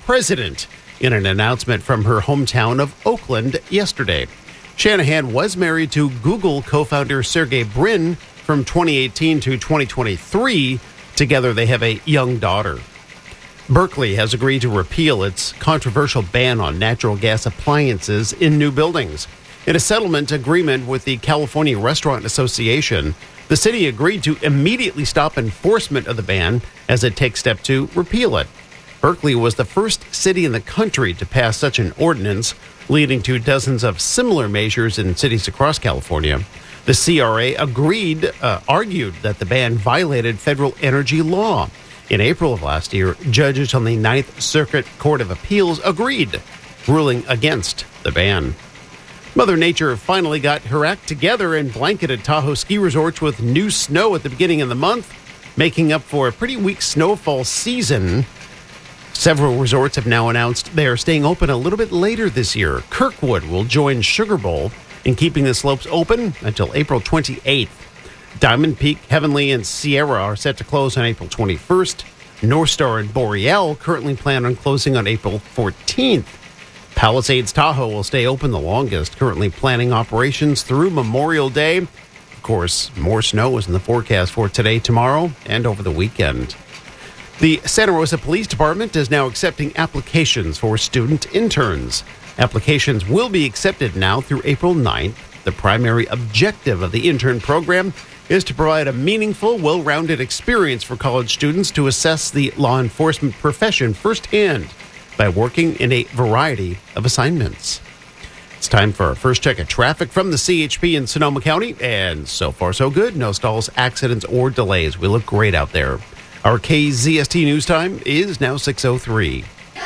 president in an announcement from her hometown of Oakland yesterday. Shanahan was married to Google co-founder Sergey Brin from 2018 to 2023. Together, they have a young daughter. Berkeley has agreed to repeal its controversial ban on natural gas appliances in new buildings. In a settlement agreement with the California Restaurant Association, the city agreed to immediately stop enforcement of the ban as it takes steps to repeal it. Berkeley was the first city in the country to pass such an ordinance, leading to dozens of similar measures in cities across California. The CRA argued that the ban violated federal energy law. In April of last year, judges on the Ninth Circuit Court of Appeals agreed, ruling against the ban. Mother Nature finally got her act together and blanketed Tahoe ski resorts with new snow at the beginning of the month, making up for a pretty weak snowfall season. Several resorts have now announced they are staying open a little bit later this year. Kirkwood will join Sugar Bowl in keeping the slopes open until April 28th. Diamond Peak, Heavenly, and Sierra are set to close on April 21st. North Star and Boreal currently plan on closing on April 14th. Palisades Tahoe will stay open the longest, currently planning operations through Memorial Day. Of course, more snow is in the forecast for today, tomorrow, and over the weekend. The Santa Rosa Police Department is now accepting applications for student interns. Applications will be accepted now through April 9th. The primary objective of the intern program is to provide a meaningful, well-rounded experience for college students to assess the law enforcement profession firsthand by working in a variety of assignments. It's time for our first check of traffic from the CHP in Sonoma County, and so far so good. No stalls, accidents, or delays. We look great out there. Our KZST news time is now 6:03.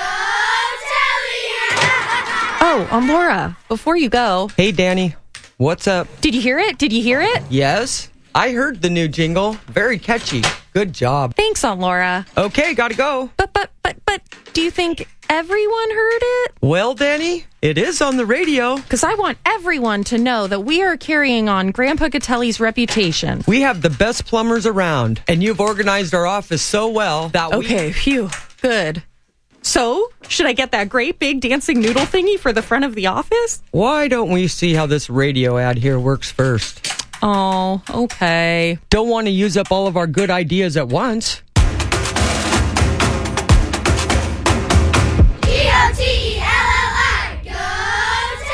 Oh, I'm Laura. Before you go. Hey, Danny. What's up? Did you hear it? Yes, I heard the new jingle. Very catchy. Good job. Thanks, Aunt Laura. Okay, gotta go. But, do you think everyone heard it? Well, Danny, it is on the radio. Because I want everyone to know that we are carrying on Grandpa Catelli's reputation. We have the best plumbers around, and you've organized our office so well that Okay, phew, good. So, should I get that great big dancing noodle thingy for the front of the office? Why don't we see how this radio ad here works first? Oh, okay. Don't want to use up all of our good ideas at once. G-O-T-E-L-L-I, go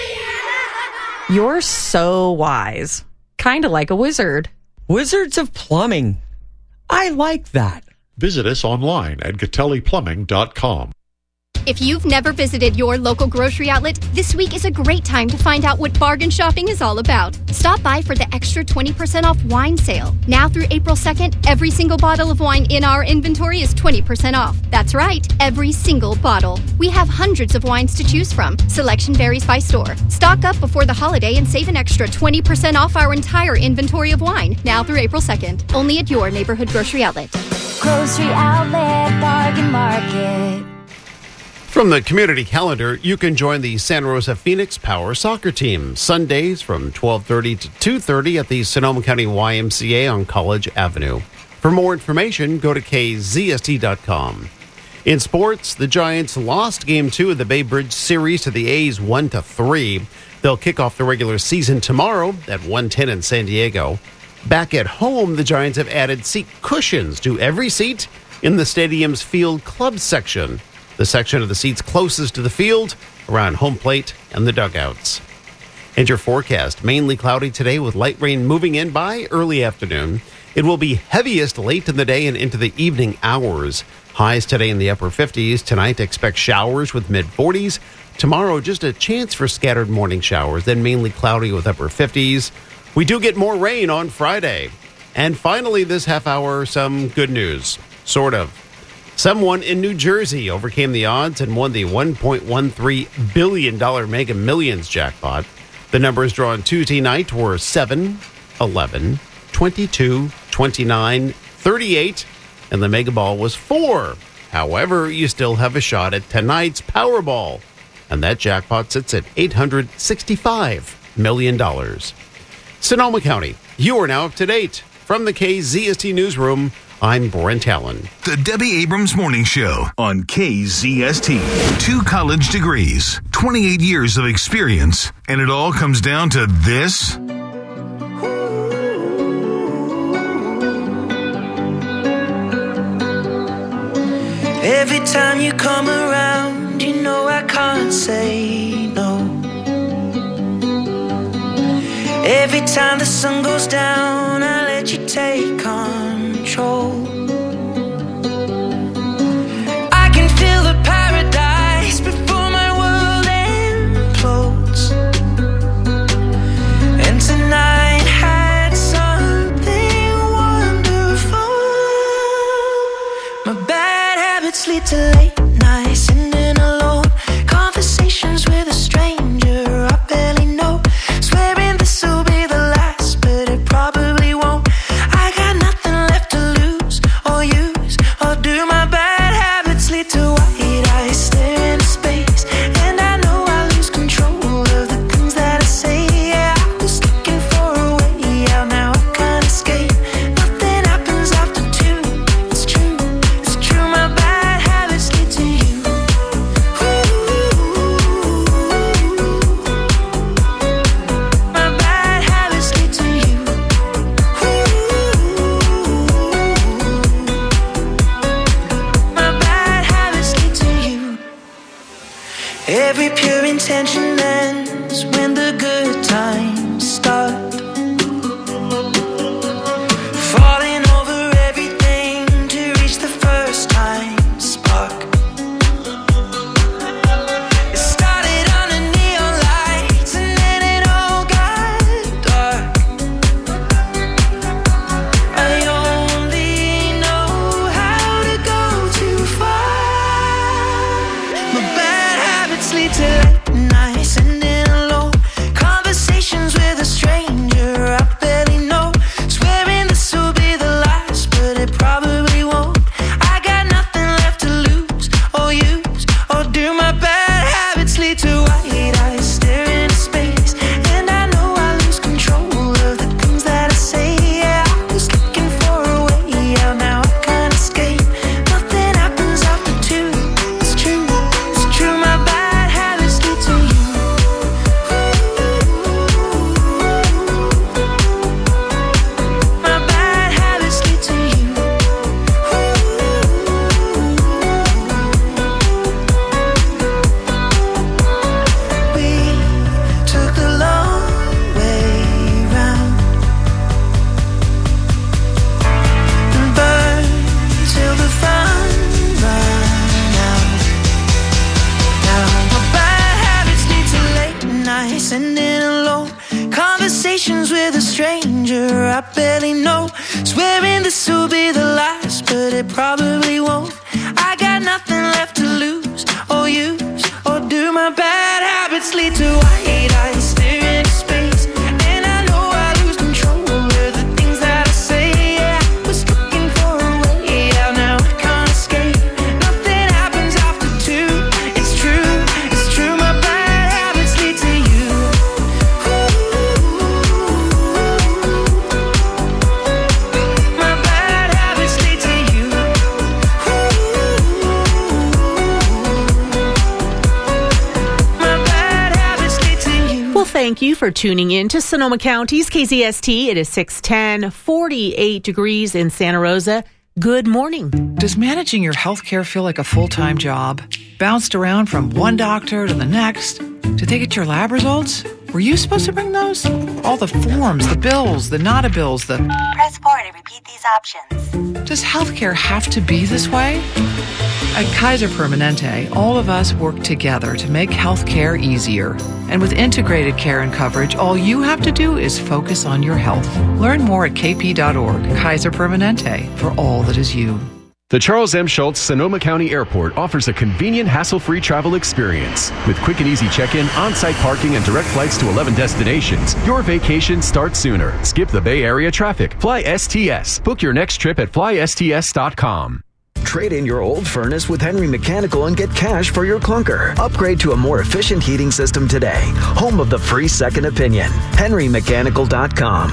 Telly! You're so wise. Kind of like a wizard. Wizards of Plumbing. I like that. Visit us online at GatelliPlumbing.com. If you've never visited your local grocery outlet, this week is a great time to find out what bargain shopping is all about. Stop by for the extra 20% off wine sale. Now through April 2nd, every single bottle of wine in our inventory is 20% off. That's right, every single bottle. We have hundreds of wines to choose from. Selection varies by store. Stock up before the holiday and save an extra 20% off our entire inventory of wine. Now through April 2nd, only at your neighborhood grocery outlet. Grocery Outlet Bargain Market. From the community calendar, you can join the Santa Rosa Phoenix Power Soccer Team Sundays from 12:30 to 2:30 at the Sonoma County YMCA on College Avenue. For more information, go to kzst.com. In sports, the Giants lost Game 2 of the Bay Bridge Series to the A's 1-3. They'll kick off the regular season tomorrow at 1:10 in San Diego. Back at home, the Giants have added seat cushions to every seat in the stadium's field club section, the section of the seats closest to the field, around home plate and the dugouts. And your forecast, mainly cloudy today with light rain moving in by early afternoon. It will be heaviest late in the day and into the evening hours. Highs today in the upper 50s. Tonight, expect showers with mid-40s. Tomorrow, just a chance for scattered morning showers, then mainly cloudy with upper 50s. We do get more rain on Friday. And finally, this half hour, some good news. Sort of. Someone in New Jersey overcame the odds and won the $1.13 billion Mega Millions jackpot. The numbers drawn Tuesday night were 7, 11, 22, 29, 38, and the Mega Ball was 4. However, you still have a shot at tonight's Powerball, and that jackpot sits at $865 million. Sonoma County, you are now up to date. From the KZST Newsroom, I'm Brent Allen. The Debbie Abrams Morning Show on KZST. 2 college degrees, 28 years of experience, and it all comes down to this? Every time you come around, you know I can't say no. Every time the sun goes down, I let you take control. I can feel the paradise before my world implodes. And tonight had something wonderful. My bad habits lead to late nights, sitting alone, conversations with a stranger I barely know, swearing this will be the last, but it probably won't. I got nothing left to lose or use or do. My bad habits lead to white eyes staring into space, and I know I lose control of the things that I say. Yeah, I was looking for a way out, now I can't escape. Nothing happens after 2. It's true, it's true. My bad habits lead to you. My bad habits lead to you. My bad habits lead to you. Every pure intention ends when the good times start. Falling over everything to reach the first time spark. It started under neon lights and then it all got dark. I only know how to go too far. My bad habits lead to late nights, sitting alone, conversations with a stranger I barely know, swearing this will be the last, but it probably won't. I got nothing left to lose or use or do. My bad habits lead to white eyes staring into space, and I know I lose control of the things that I say. Yeah, I was looking for a way out, now I can't escape. Nothing happens after 2. It's true, it's true. My bad habits lead to you. My bad habits lead to you. We took the long way round and burned till the fun ran out. Now my bad habits lead to late nights, sitting alone, conversations with a stranger I barely know, swearing this will be the last, but it probably won't. I got nothing left to lose or use or do. My bad habits lead to white eyes staring into space, and I know I lose control of the things that I say. Yeah, I was looking for a way out, now I can't escape. Nothing happens after 2. It's true, it's true. My bad habits lead to you. My bad habits lead to you. My bad habits lead to you. Well, thank you for tuning in to Sonoma County's KZST. It is 6:10, 48 degrees in Santa Rosa. Good morning. Does managing your health care feel like a full-time job? Bounced around from one doctor to the next? Did they get your lab results? Were you supposed to bring those? All the forms, the bills, the nada bills, the... Press 4 to repeat these options. Does healthcare have to be this way? At Kaiser Permanente, all of us work together to make healthcare easier. And with integrated care and coverage, all you have to do is focus on your health. Learn more at kp.org. Kaiser Permanente, for all that is you. The Charles M. Schultz Sonoma County Airport offers a convenient, hassle-free travel experience. With quick and easy check-in, on-site parking, and direct flights to 11 destinations, your vacation starts sooner. Skip the Bay Area traffic. Fly STS. Book your next trip at flysts.com. Trade in your old furnace with Henry Mechanical and get cash for your clunker. Upgrade to a more efficient heating system today. Home of the free second opinion. HenryMechanical.com.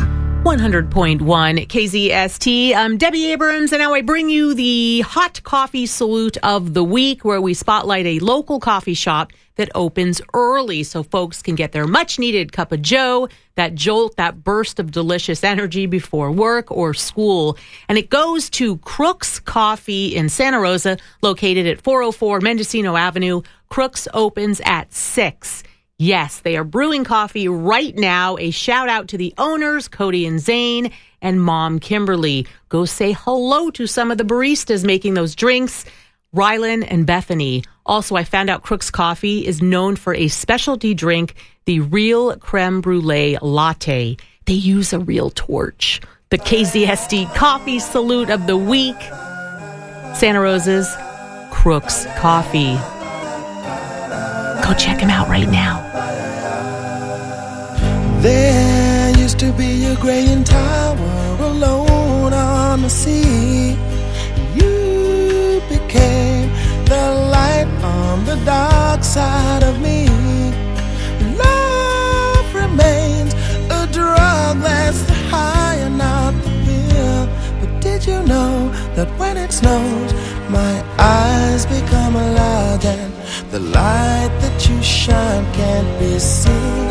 100.1 KZST. I'm Debbie Abrams, and now I bring you the Hot Coffee Salute of the Week, where we spotlight a local coffee shop that opens early so folks can get their much-needed cup of joe, that jolt, that burst of delicious energy before work or school. And it goes to Crooks Coffee in Santa Rosa, located at 404 Mendocino Avenue. Crooks opens at 6. Yes, they are brewing coffee right now. A shout out to the owners, Cody and Zane, and Mom Kimberly. Go say hello to some of the baristas making those drinks, Rylan and Bethany. Also, I found out Crooks Coffee is known for a specialty drink, the Real Creme Brulee Latte. They use a real torch. The KZST Coffee Salute of the Week, Santa Rosa's Crooks Coffee. Go check him out right now. There used to be a graying tower alone on the sea. You became the light on the dark side of me. Love remains a drug that's the high and not the pill. But did you know that when it snows, my eyes become alive and the light that you shine can't be seen?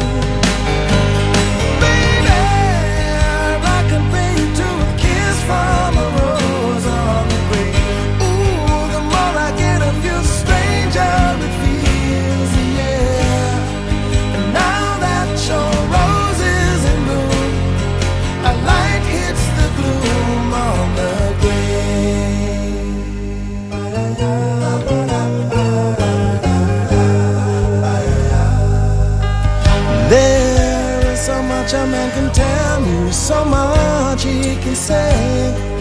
From a rose on the grave. Ooh, the more I get of you, the stranger it feels, yeah. And now that your rose is in bloom, a light hits the gloom on the grave. There is so much a man can tell you, so much he can say.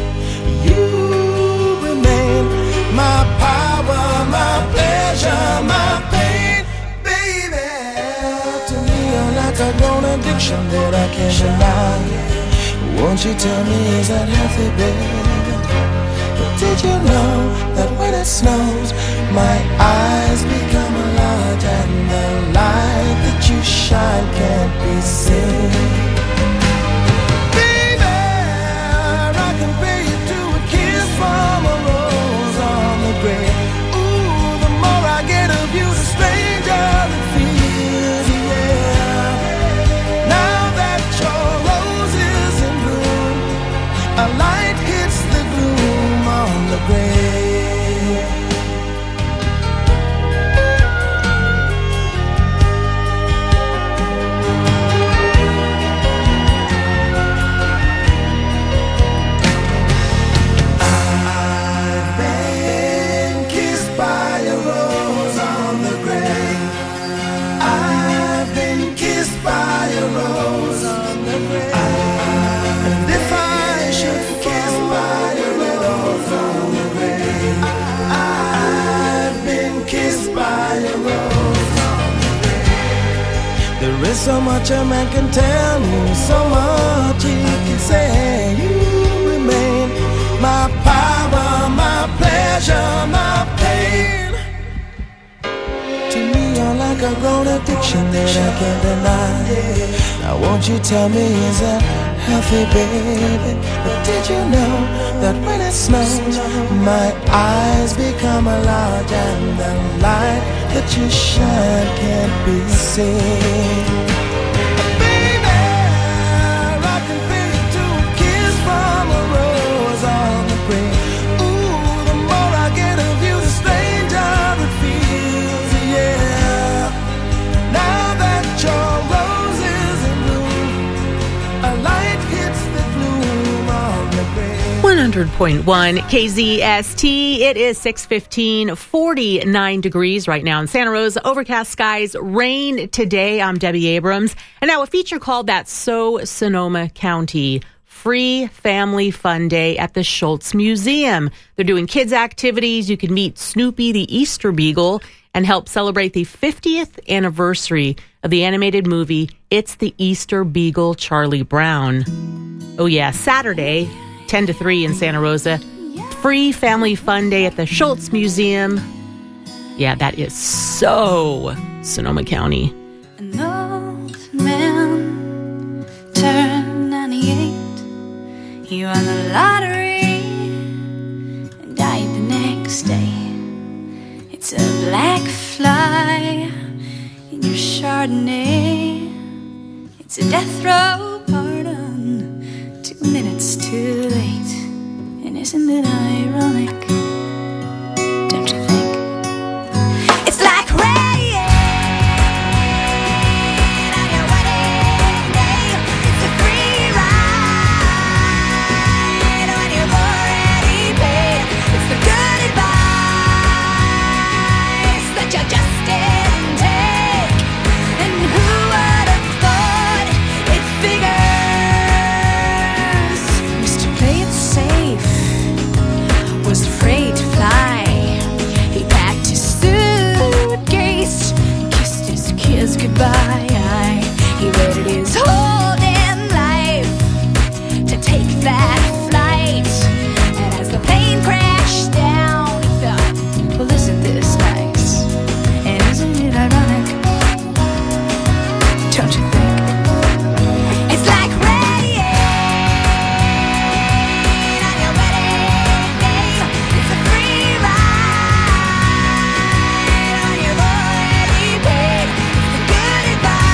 You remain my power, my pleasure, my pain, baby. To me, you're like a grown addiction that I can't deny. Won't you tell me, is that healthy, baby? But did you know that when it snows, my eyes become a light and the light that you shine can't be seen? From a rose on the grave. Ooh, the more I get of you, the stranger it feels, yeah. Now that your rose is in bloom, a light hits the gloom on the grave. There is so much a man can tell me, so much he can say. You remain my power, my pleasure, my pain. To me, you're like a grown addiction that I can't deny. Now won't you tell me, is that healthy, baby? But did you know that when it snows, my eyes become a large and the light that you shine can't be seen? Baby, I can feel you to a kiss from a rose on the grave. Ooh, the more I get of you, the stranger it feels, yeah. Now that your rose is in bloom, a light hits the gloom on the grave. 100.1 KZST. It is 6:15, 49 degrees right now in Santa Rosa. Overcast skies, rain today. I'm Debbie Abrams. And now a feature called That's So Sonoma County. Free Family Fun Day at the Schultz Museum. They're doing kids' activities. You can meet Snoopy the Easter Beagle and help celebrate the 50th anniversary of the animated movie It's the Easter Beagle, Charlie Brown. Oh yeah, Saturday, 10 to 3 in Santa Rosa. Free Family Fun Day at the Schultz Museum. Yeah, that is so Sonoma County. An old man turned 98 you won the lottery and died the next day. It's a black fly in your Chardonnay. It's a death row pardon, 2 minutes too late. And isn't it ironic? Don't you think? It's like rain on your wedding day. It's a free ride when you've already paid. It's the good advice that you just didn't take. And who would have thought it figures? Mr. Play It Safe was afraid to fly. He packed his suitcase, kissed his kids goodbye. He waited his whole damn life to take that flight. And as the plane crashed down, he thought, well, isn't this nice? And isn't it ironic? Don't you think? It's like rain on your wedding day. It's a free ride when you've already paid. It's the good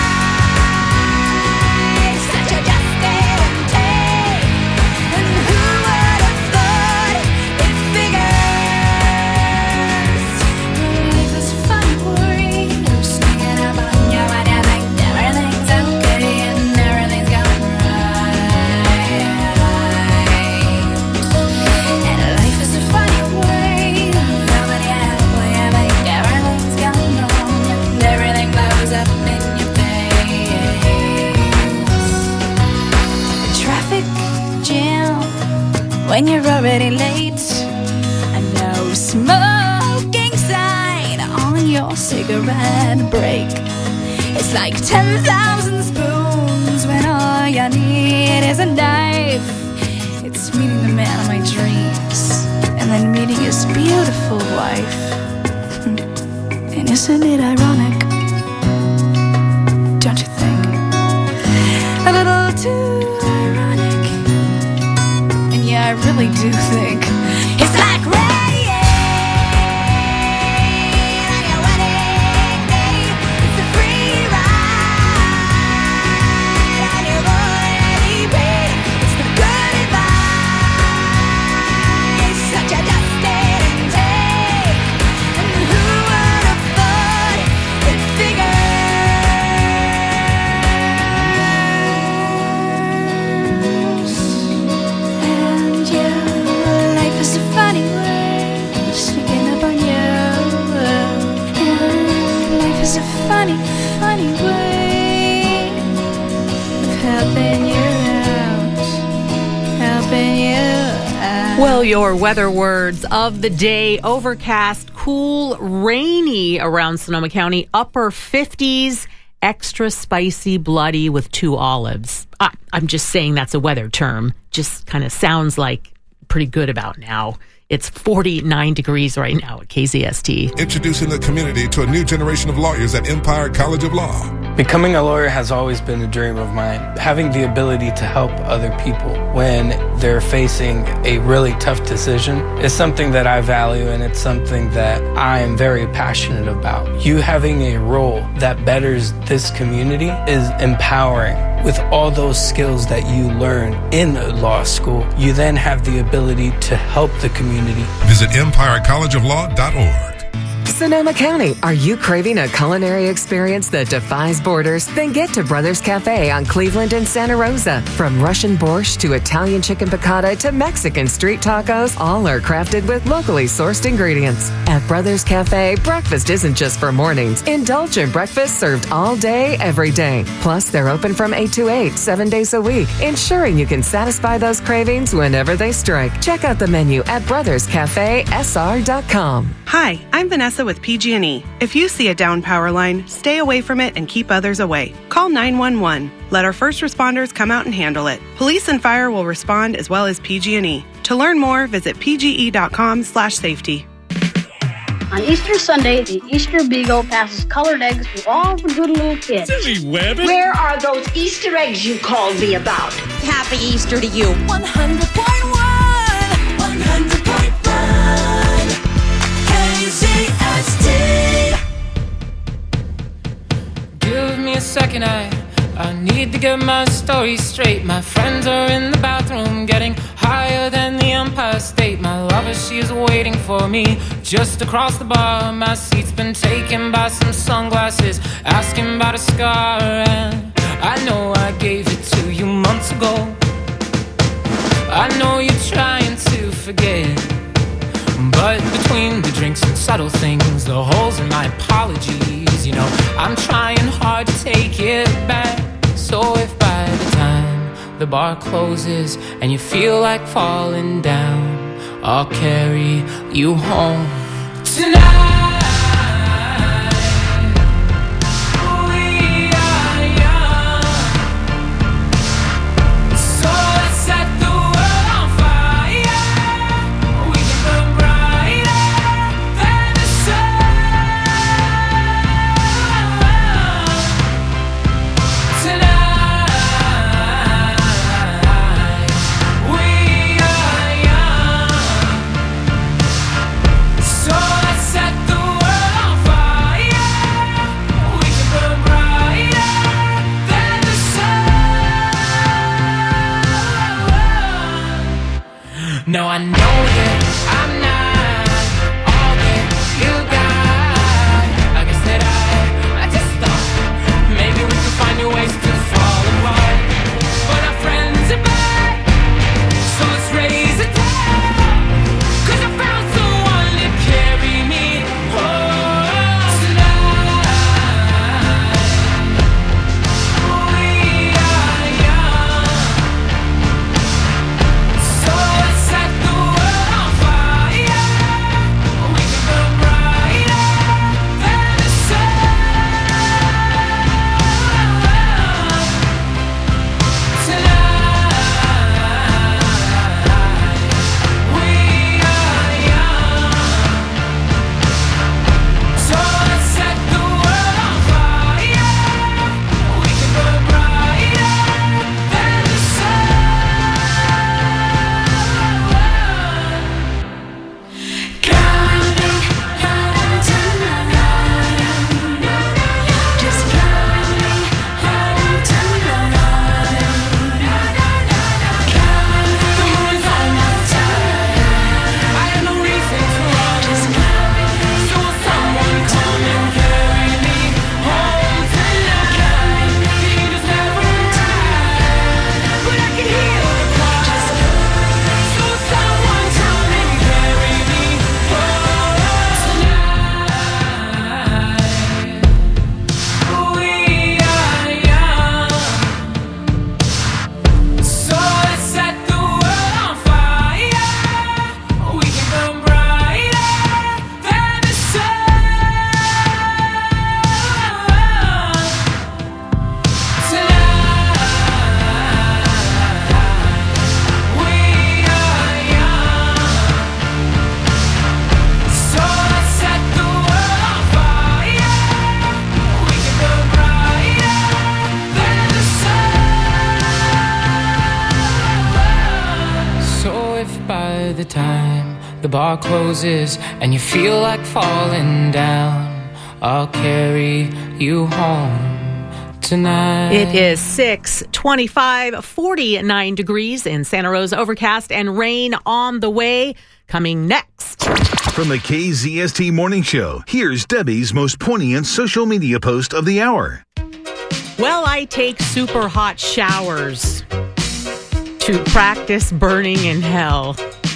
advice that you just didn't take. And who would have thought it figures? Life is a funny word, sneaking up on you when you think everything's okay and everything's going right. And life is a funny word, when you think everything's going wrong and everything blows up in your face. A traffic jam when you're already late. A no smoking sign on your cigarette break. It's like 10,000 spoons when all you need is a knife. It's meeting the man of my dreams and then meeting his beautiful wife. And isn't it ironic? Don't you think? A little too ironic. And yeah, I really do think it's like rain on your wedding day. It's a free ride when you've already paid. It's the good advice that you just didn't take. And who would have thought it figures? And yeah, life is a funny way, sneaking up on you. And life is a funny, funny way of helping you out, helping you out. Well, your weather words of the day: overcast, cool, rainy around Sonoma County, upper 50s, extra spicy, bloody with 2 olives. I'm just saying that's a weather term. Just kind of sounds like pretty good about now. It's 49 degrees right now at KZST. Introducing the community to a new generation of lawyers at Empire College of Law. Becoming a lawyer has always been a dream of mine. Having the ability to help other people when they're facing a really tough decision is something that I value, and it's something that I am very passionate about. You having a role that betters this community is empowering. With all those skills that you learn in law school, you then have the ability to help the community. Visit empirecollegeoflaw.org. Sonoma County, are you craving a culinary experience that defies borders? Then get to Brothers Cafe on Cleveland and Santa Rosa. From Russian borscht to Italian chicken piccata to Mexican street tacos, all are crafted with locally sourced ingredients. At Brothers Cafe, breakfast isn't just for mornings. Indulgent breakfast served all day, every day. Plus, they're open from 8 to 8, 7 days a week, ensuring you can satisfy those cravings whenever they strike. Check out the menu at brotherscafesr.com. Hi, I'm Vanessa with PG&E. If you see a down power line, stay away from it and keep others away. Call 911. Let our first responders come out and handle it. Police and fire will respond as well as PG&E. To learn more, visit pge.com/safety. On Easter Sunday, the Easter Beagle passes colored eggs to all the good little kids. Silly Webbin. Where are those Easter eggs you called me about? Happy Easter to you. 100.1 100.1 KZST. Give me a second, I need to get my story straight. My friends are in the bathroom getting higher than the Empire State. My lover, she is waiting for me just across the bar. My seat's been taken by some sunglasses, asking about a scar. And I know I gave it to you months ago. I know you're trying to forget, but between the drinks and subtle things, the holes in my apologies, you know, I'm trying hard to take it back. So if by the time the bar closes and you feel like falling down, I'll carry you home tonight. No, I know that I'm not all that you got. I guess that I just thought maybe we could find new ways to fall apart. But our friends are back, so let's raise a toast. 'Cause I found someone to carry me home tonight. We are young, so let's set the world on fire. We can burn brighter than the sun tonight. We are young, so let's set the world on fire. We can burn brighter than the sun. Coming home tonight. Just coming home tonight. Coming home tonight. I have no reason to run. So will someone come and carry me home tonight? The angels never arrive, but I can hear the cry. So will someone come and carry me home tonight? We are young, so let's set the world on fire. We can burn brighter than the sun tonight. We are young, so let's set the world on fire. We can burn brighter than the sun. So if by the time the bar closes and you feel like falling down, I'll carry you home tonight. It is 6:25, 49 degrees in Santa Rosa, overcast and rain on the way. Coming next. From the KZST Morning Show, here's Debbie's most poignant social media post of the hour. Well, I take super hot showers to practice burning in hell.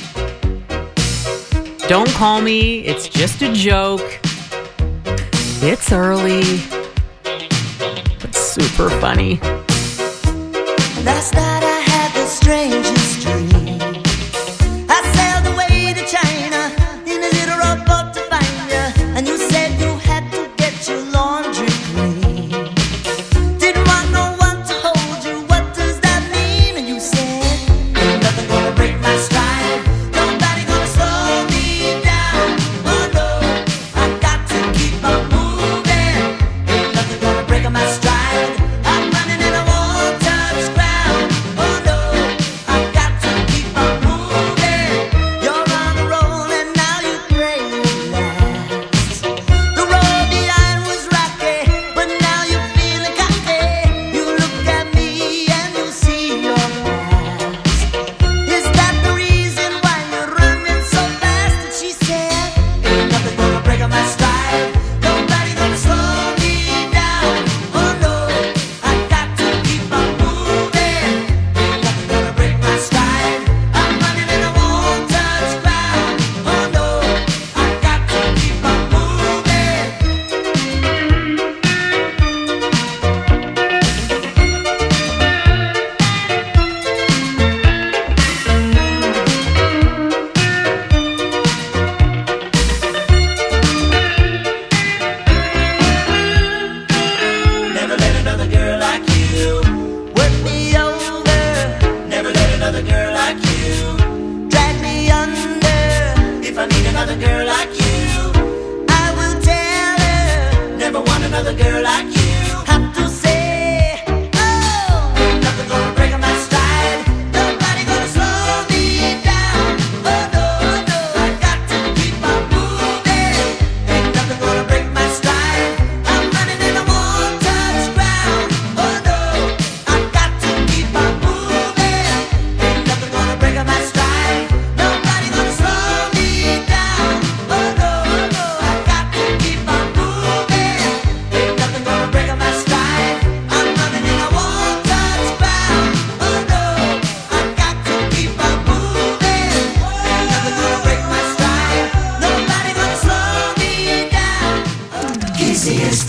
Don't call me, it's just a joke. It's early, but super funny. Last night I had the strangest dream. I sailed away to China in a little rowboat to find you, and you said you had to get your laundry clean. Didn't want no one to hold you. What does that mean? And you said, ain't nothing gonna break my stride. Nobody gonna slow me down. Oh no. another girl like you. Have to say, oh, ain't nothing gonna break my stride. Nobody gonna slow me down. Oh no, no, I got to keep on moving. Ain't nothing gonna break my stride. I'm running and I won't touch ground. Oh no, I got to keep on moving. Ain't nothing gonna break my stride. Nobody gonna slow me down. Oh no, no, I got to keep on moving. Ain't nothing gonna break my stride. I'm running and I won't touch ground. Oh no, I got to keep on moving. Ain't nothing gonna break my stride. Nobody gonna slow me down. KCST.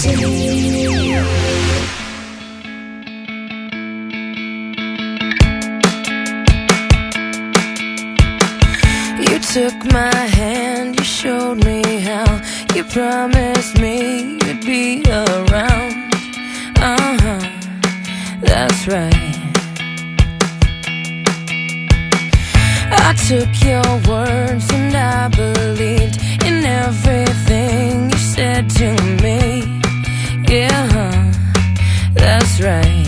You took my hand, you showed me how. You promised me you'd be around. That's right. I took your words and I believed in everything you said to me. Yeah, that's right.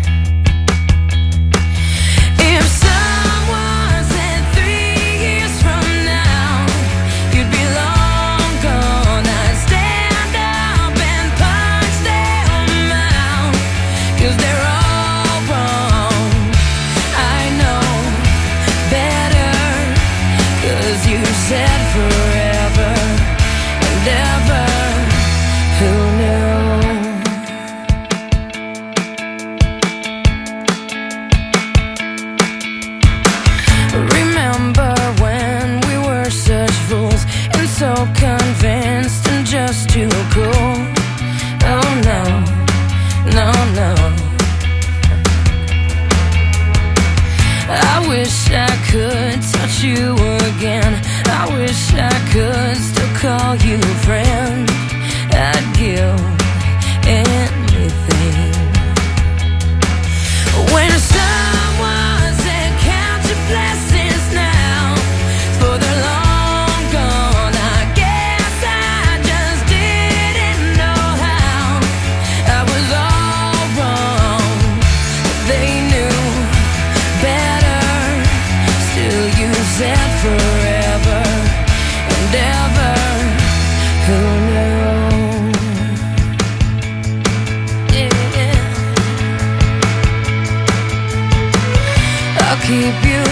If someone said 3 years from now you'd be long gone, I'd stand up and punch them out, 'cause they're all wrong. I know better, 'cause you said forever and ever. Who knew? Remember when we were such fools and so convinced and just too cool? Oh no, no, no. I wish I could touch you again. I wish I could still call you friend. I'd give anything. When someone said count your blessings now, for the long gone, I guess I just didn't know how. I was all wrong, they knew better. Still you said forever and ever. Who knew? Yeah. I'll keep you